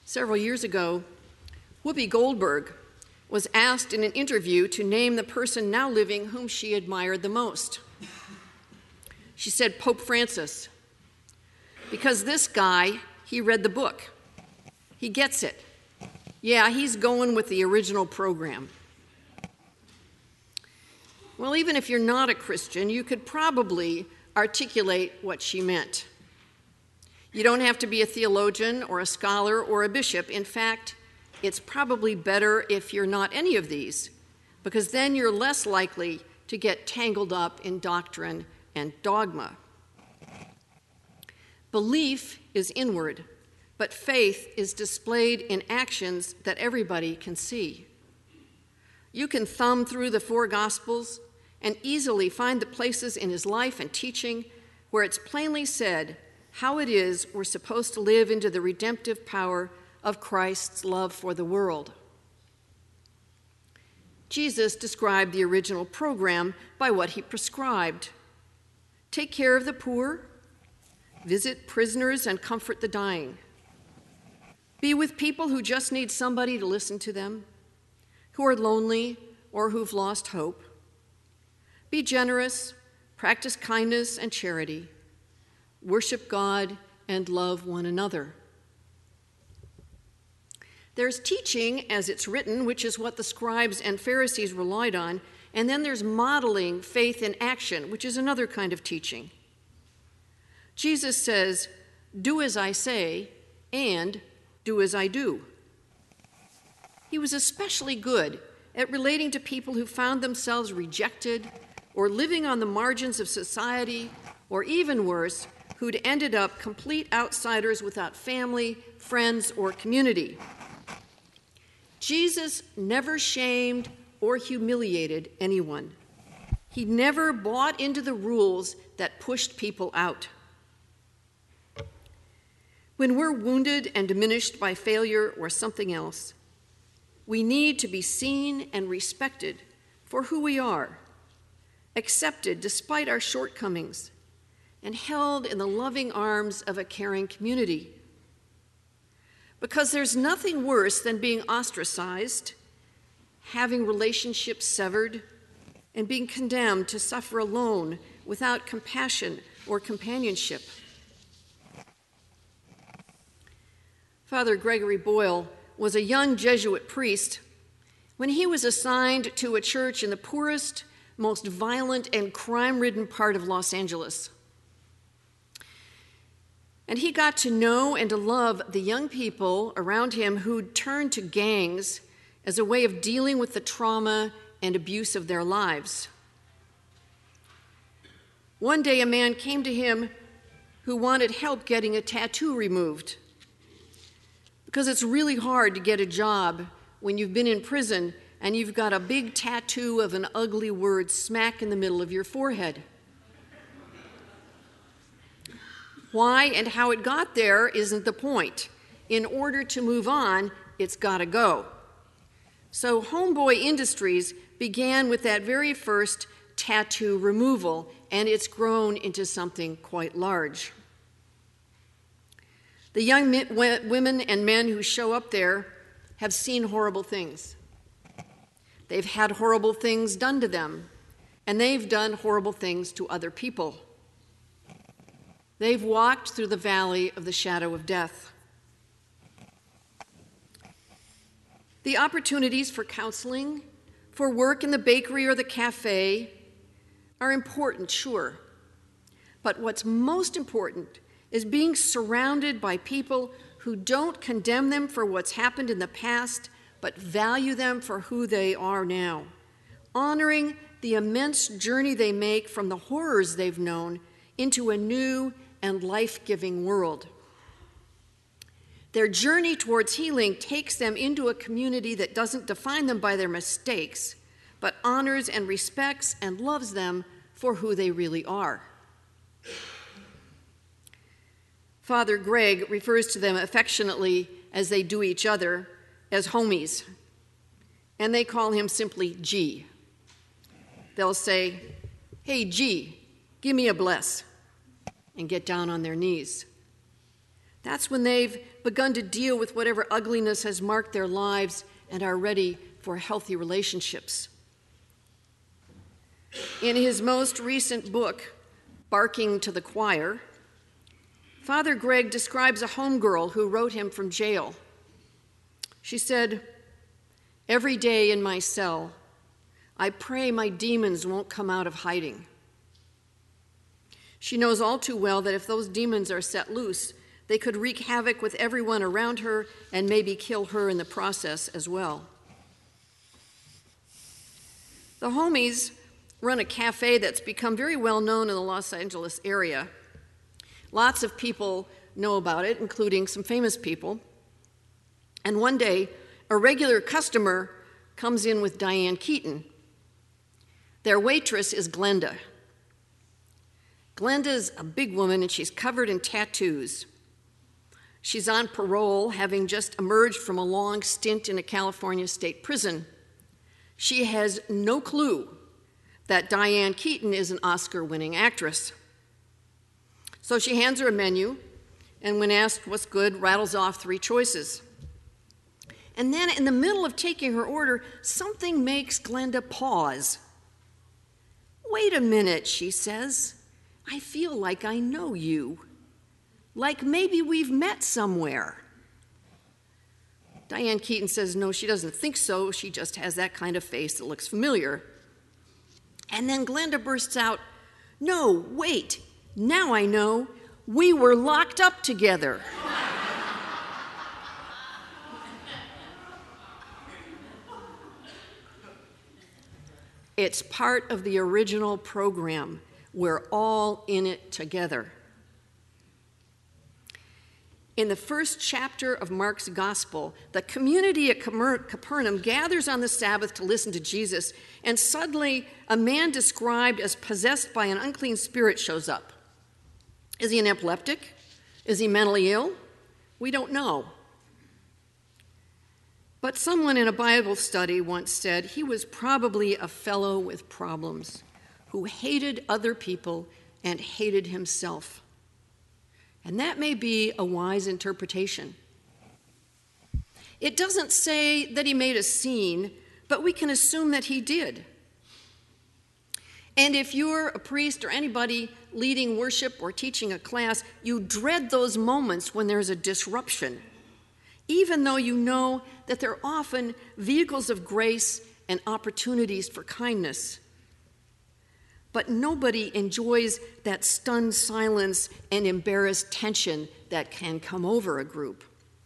Several years ago, Whoopi Goldberg was asked in an interview to name the person now living whom she admired the most. She said Pope Francis, because this guy, he read the book. He gets it. Yeah, he's going with the original program. Well, even if you're not a Christian, you could probably articulate what she meant. You don't have to be a theologian or a scholar or a bishop. In fact, it's probably better if you're not any of these, because then you're less likely to get tangled up in doctrine and dogma. Belief is inward, but faith is displayed in actions that everybody can see. You can thumb through the four Gospels and easily find the places in his life and teaching where it's plainly said how it is we're supposed to live into the redemptive power of Christ's love for the world. Jesus described the original program by what he prescribed. Take care of the poor, visit prisoners and comfort the dying. Be with people who just need somebody to listen to them, who are lonely or who've lost hope. Be generous, practice kindness and charity, worship God and love one another. There's teaching as it's written, which is what the scribes and Pharisees relied on, and then there's modeling faith in action, which is another kind of teaching. Jesus says, do as I say and do as I do. He was especially good at relating to people who found themselves rejected or living on the margins of society, or even worse, who'd ended up complete outsiders without family, friends, or community. Jesus never shamed or humiliated anyone. He never bought into the rules that pushed people out. When we're wounded and diminished by failure or something else, we need to be seen and respected for who we are, accepted despite our shortcomings, and held in the loving arms of a caring community. Because there's nothing worse than being ostracized, having relationships severed, and being condemned to suffer alone without compassion or companionship. Father Gregory Boyle was a young Jesuit priest when he was assigned to a church in the poorest, most violent and crime-ridden part of Los Angeles. And he got to know and to love the young people around him who'd turned to gangs as a way of dealing with the trauma and abuse of their lives. One day, a man came to him who wanted help getting a tattoo removed, because it's really hard to get a job when you've been in prison and you've got a big tattoo of an ugly word smack in the middle of your forehead. Why and how it got there isn't the point. In order to move on, it's got to go. So Homeboy Industries began with that very first tattoo removal, and it's grown into something quite large. The young women and men who show up there have seen horrible things. They've had horrible things done to them, and they've done horrible things to other people. They've walked through the valley of the shadow of death. The opportunities for counseling, for work in the bakery or the cafe are important, sure. But what's most important is being surrounded by people who don't condemn them for what's happened in the past, but value them for who they are now, honoring the immense journey they make from the horrors they've known into a new and life-giving world. Their journey towards healing takes them into a community that doesn't define them by their mistakes, but honors and respects and loves them for who they really are. Father Greg refers to them affectionately, as they do each other, as homies, and they call him simply G. They'll say, "Hey, G, give me a bless," and get down on their knees. That's when they've begun to deal with whatever ugliness has marked their lives and are ready for healthy relationships. In his most recent book, Barking to the Choir, Father Greg describes a homegirl who wrote him from jail. She said, "Every day in my cell, I pray my demons won't come out of hiding." She knows all too well that if those demons are set loose, they could wreak havoc with everyone around her and maybe kill her in the process as well. The homies run a cafe that's become very well known in the Los Angeles area. Lots of people know about it, including some famous people. And one day, a regular customer comes in with Diane Keaton. Their waitress is Glenda. Glenda's a big woman, and she's covered in tattoos. She's on parole, having just emerged from a long stint in a California state prison. She has no clue that Diane Keaton is an Oscar-winning actress. So she hands her a menu, and when asked what's good, rattles off 3 choices. And then in the middle of taking her order, something makes Glenda pause. "Wait a minute," she says. "I feel like I know you. Like maybe we've met somewhere." Diane Keaton says no, she doesn't think so. She just has that kind of face that looks familiar. And then Glenda bursts out, "No, wait, now I know. We were locked up together." It's part of the original program. We're all in it together. In the first chapter of Mark's gospel, the community at Capernaum gathers on the Sabbath to listen to Jesus, and suddenly a man described as possessed by an unclean spirit shows up. Is he an epileptic? Is he mentally ill? We don't know. But someone in a Bible study once said he was probably a fellow with problems who hated other people and hated himself. And that may be a wise interpretation. It doesn't say that he made a scene, but we can assume that he did. And if you're a priest or anybody leading worship or teaching a class, you dread those moments when there's a disruption, even though you know that they're often vehicles of grace and opportunities for kindness. But nobody enjoys that stunned silence and embarrassed tension that can come over a group.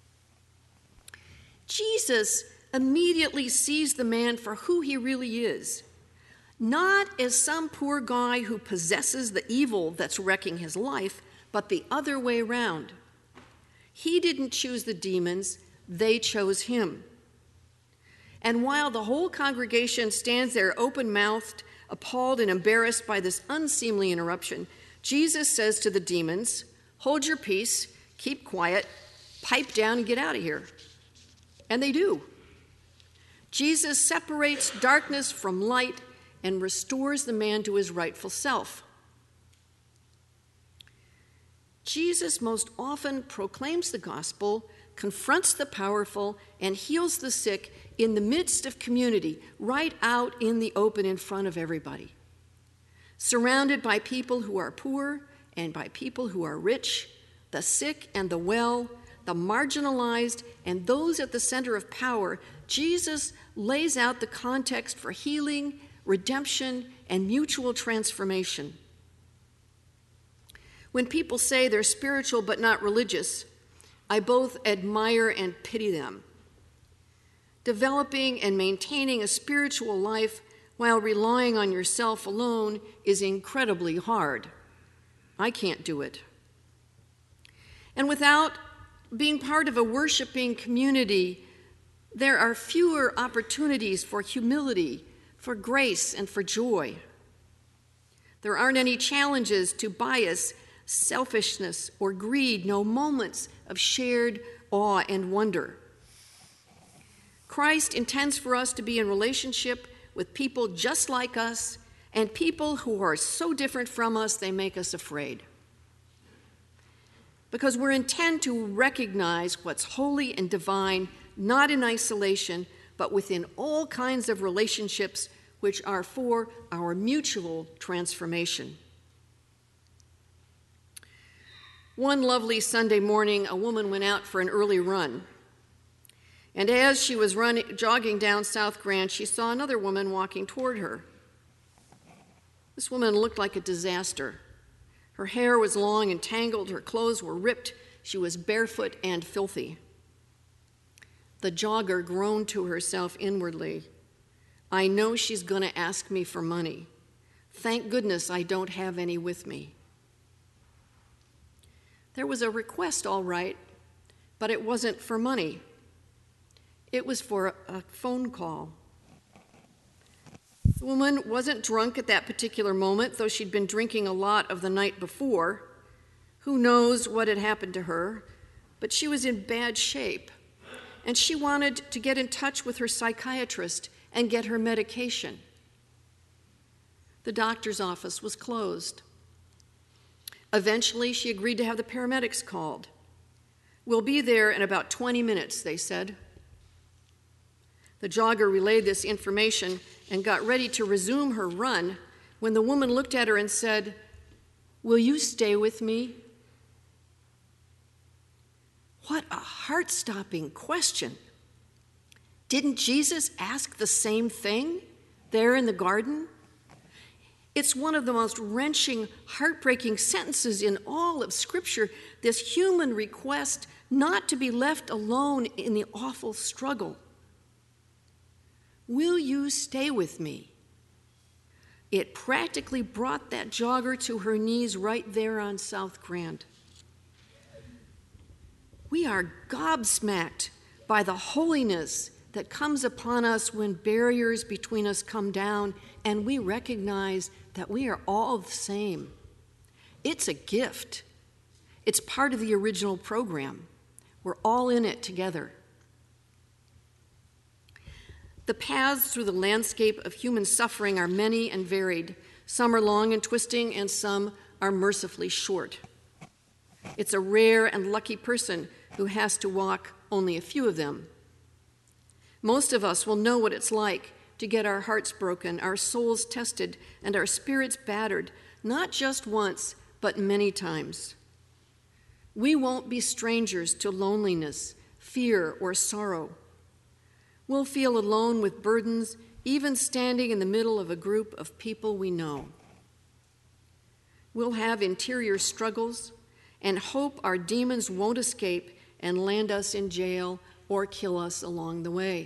Jesus immediately sees the man for who he really is, not as some poor guy who possesses the evil that's wrecking his life, but the other way around. He didn't choose the demons, they chose him. And while the whole congregation stands there open-mouthed, appalled and embarrassed by this unseemly interruption, Jesus says to the demons, "Hold your peace, keep quiet, pipe down and get out of here." And they do. Jesus separates darkness from light and restores the man to his rightful self. Jesus most often proclaims the gospel, confronts the powerful, and heals the sick in the midst of community, right out in the open in front of everybody, surrounded by people who are poor and by people who are rich, the sick and the well, the marginalized, and those at the center of power. Jesus lays out the context for healing, redemption, and mutual transformation. When people say they're spiritual but not religious, I both admire and pity them. Developing and maintaining a spiritual life while relying on yourself alone is incredibly hard. I can't do it. And without being part of a worshiping community, there are fewer opportunities for humility, for grace, and for joy. There aren't any challenges to bias, selfishness, or greed, no moments of shared awe and wonder. Christ intends for us to be in relationship with people just like us and people who are so different from us they make us afraid. because we're intent to recognize what's holy and divine, not in isolation, but within all kinds of relationships which are for our mutual transformation. One lovely Sunday morning, a woman went out for an early run. And as she was jogging down South Grand, she saw another woman walking toward her. This woman looked like a disaster. Her hair was long and tangled, her clothes were ripped, she was barefoot and filthy. The jogger groaned to herself inwardly, "I know she's going to ask me for money. Thank goodness I don't have any with me." There was a request, all right, but it wasn't for money. It was for a phone call. The woman wasn't drunk at that particular moment, though she'd been drinking a lot of the night before. Who knows what had happened to her, but she was in bad shape, and she wanted to get in touch with her psychiatrist and get her medication. The doctor's office was closed. Eventually, she agreed to have the paramedics called. "We'll be there in about 20 minutes, they said. The jogger relayed this information and got ready to resume her run when the woman looked at her and said, "Will you stay with me?" What a heart-stopping question. Didn't Jesus ask the same thing there in the garden? It's one of the most wrenching, heartbreaking sentences in all of Scripture, this human request not to be left alone in the awful struggle. Will you stay with me? It practically brought that jogger to her knees right there on South Grand. We are gobsmacked by the holiness that comes upon us when barriers between us come down and we recognize that we are all the same. It's a gift. It's part of the original program. We're all in it together. The paths through the landscape of human suffering are many and varied. Some are long and twisting, and some are mercifully short. It's a rare and lucky person who has to walk only a few of them. Most of us will know what it's like to get our hearts broken, our souls tested, and our spirits battered, not just once, but many times. We won't be strangers to loneliness, fear, or sorrow. We'll feel alone with burdens, even standing in the middle of a group of people we know. We'll have interior struggles and hope our demons won't escape and land us in jail or kill us along the way.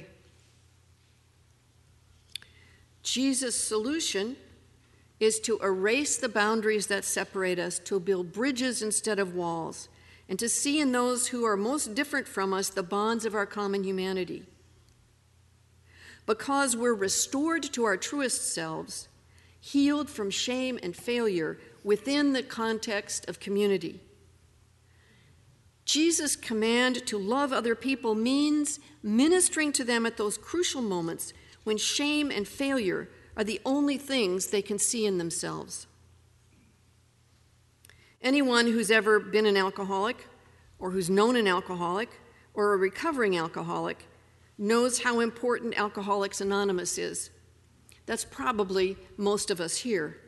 Jesus' solution is to erase the boundaries that separate us, to build bridges instead of walls, and to see in those who are most different from us the bonds of our common humanity. Because we're restored to our truest selves, healed from shame and failure within the context of community. Jesus' command to love other people means ministering to them at those crucial moments when shame and failure are the only things they can see in themselves. Anyone who's ever been an alcoholic, or who's known an alcoholic, or a recovering alcoholic, knows how important Alcoholics Anonymous is. That's probably most of us here.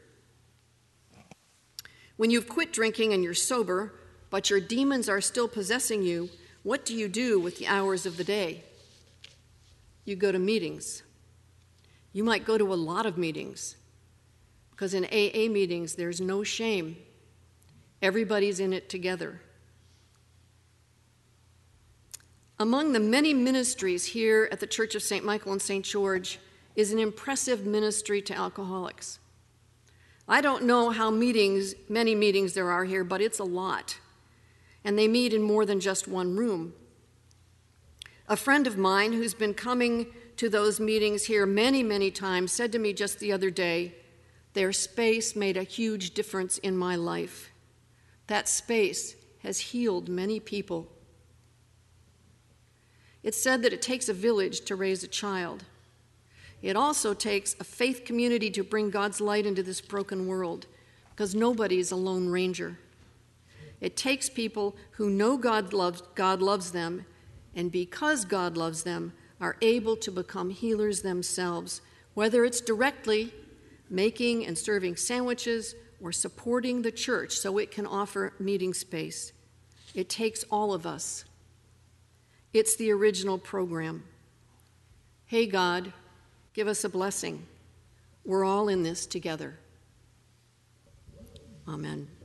When you've quit drinking and you're sober, but your demons are still possessing you, what do you do with the hours of the day? You go to meetings. You might go to a lot of meetings, because in AA meetings, there's no shame. Everybody's in it together. Among the many ministries here at the Church of St. Michael and St. George is an impressive ministry to alcoholics. I don't know how many meetings there are here, but it's a lot. And they meet in more than just one room. A friend of mine who's been coming to those meetings here many, many times said to me just the other day, "Their space made a huge difference in my life. That space has healed many people." It's said that it takes a village to raise a child. It also takes a faith community to bring God's light into this broken world, because nobody's a lone ranger. It takes people who know God loves them, and because God loves them, are able to become healers themselves, whether it's directly making and serving sandwiches or supporting the church so it can offer meeting space. It takes all of us. It's the original program. Hey, God, give us a blessing. We're all in this together. Amen.